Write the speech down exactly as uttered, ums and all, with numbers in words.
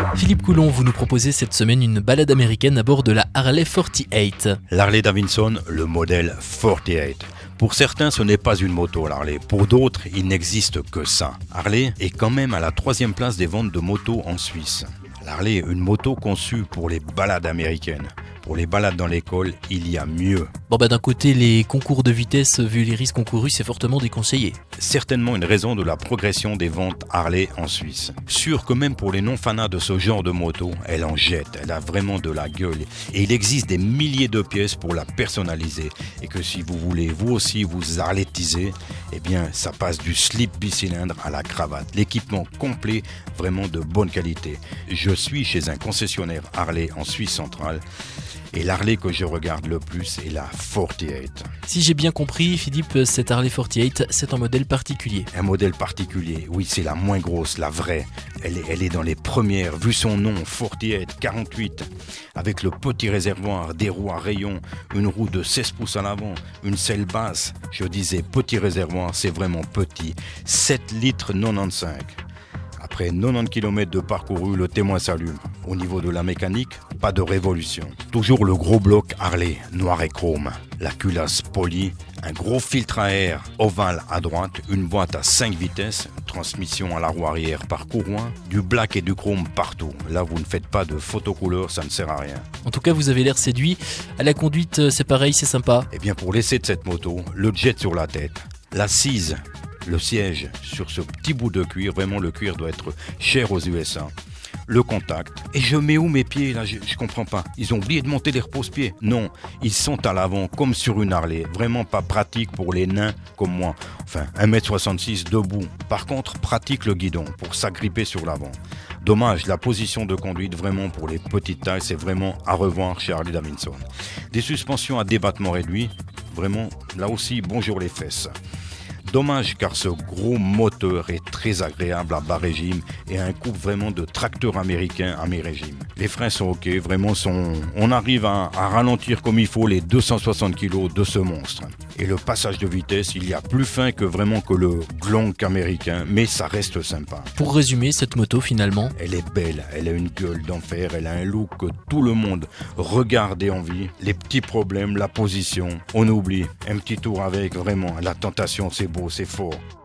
Philippe Coulon, vous nous proposez cette semaine une balade américaine à bord de la Harley quarante-huit. L'Harley Davidson, le modèle quarante-huit. Pour certains, ce n'est pas une moto, l'Harley. Pour d'autres, il n'existe que ça. Harley est quand même à la troisième place des ventes de motos en Suisse. L'Harley est une moto conçue pour les balades américaines. Pour les balades dans l'école, il y a mieux. Bon bah d'un côté, les concours de vitesse, vu les risques encourus, c'est fortement déconseillé. Certainement une raison de la progression des ventes Harley en Suisse. Sûr que même pour les non-fanats de ce genre de moto, elle en jette, elle a vraiment de la gueule. Et il existe des milliers de pièces pour la personnaliser. Et que si vous voulez vous aussi vous harletiser, eh bien ça passe du slip bicylindre à la cravate. L'équipement complet, vraiment de bonne qualité. Je suis chez un concessionnaire Harley en Suisse centrale. Et l'Harley que je regarde le plus est la quarante-huit. Si j'ai bien compris, Philippe, cette Harley quarante-huit, c'est un modèle particulier. Un modèle particulier, oui, c'est la moins grosse, la vraie. Elle est, elle est dans les premières, vu son nom, quarante-huit, quarante-huit, avec le petit réservoir, des roues à rayons, une roue de seize pouces à l'avant, une selle basse. Je disais petit réservoir, c'est vraiment petit. sept litres quatre-vingt-quinze. Après quatre-vingt-dix kilomètres de parcouru, le témoin s'allume. Au niveau de la mécanique, pas de révolution. Toujours le gros bloc Harley, noir et chrome. La culasse polie, un gros filtre à air ovale à droite, une boîte à cinq vitesses, une transmission à la roue arrière par courroie, du black et du chrome partout. Là, vous ne faites pas de photocouleur, ça ne sert à rien. En tout cas, vous avez l'air séduit. À la conduite, c'est pareil, c'est sympa. Eh bien, pour l'essai de cette moto, le jet sur la tête, l'assise, le siège sur ce petit bout de cuir, vraiment le cuir doit être cher aux U S A. Le contact. Et je mets où mes pieds là, je, je comprends pas. Ils ont oublié de monter les repose-pieds. Non, ils sont à l'avant comme sur une Harley. Vraiment pas pratique pour les nains comme moi. Enfin, un mètre soixante-six debout. Par contre, pratique le guidon pour s'agripper sur l'avant. Dommage, la position de conduite vraiment pour les petites tailles, c'est vraiment à revoir chez Harley Davidson. Des suspensions à débattement réduit. Vraiment, là aussi, bonjour les fesses. Dommage car ce gros moteur est très agréable à bas régime et a un couple vraiment de tracteur américain à mi-régime. Les freins sont ok, vraiment sont, on arrive à, à ralentir comme il faut les deux cent soixante kilos de ce monstre. Et le passage de vitesse, il y a plus fin que vraiment que le glonk américain, mais ça reste sympa. Pour résumer, cette moto finalement, elle est belle, elle a une gueule d'enfer, elle a un look que tout le monde regarde et envie. Les petits problèmes, la position, on oublie. Un petit tour avec, vraiment, la tentation c'est beau. C'est fort.